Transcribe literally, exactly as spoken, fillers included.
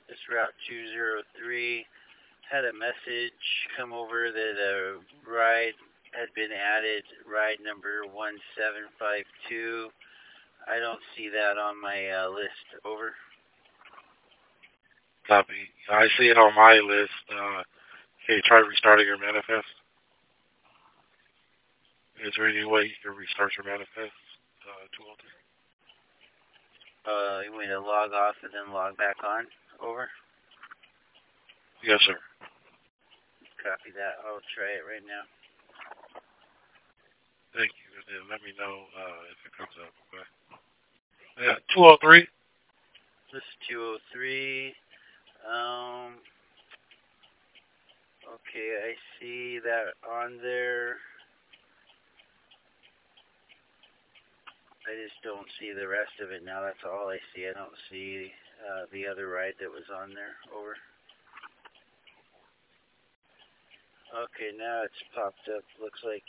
This Route two oh three had a message come over that a ride had been added, ride number one seven five two. I don't see that on my uh, list. Over. Copy. I see it on my list. Uh, can you try restarting your manifest? Is there any way you can restart your manifest? Uh, two oh three. Uh, you want me to log off and then log back on? Over. Yes, sir. Copy that. I'll try it right now. Thank you. And then let me know uh, if it comes up. Okay. Yeah, two oh three. This is two oh three. Um, okay, I see that on there. I just don't see the rest of it now. That's all I see. I don't see uh, the other ride that was on there. Over. Okay, now it's popped up. Looks like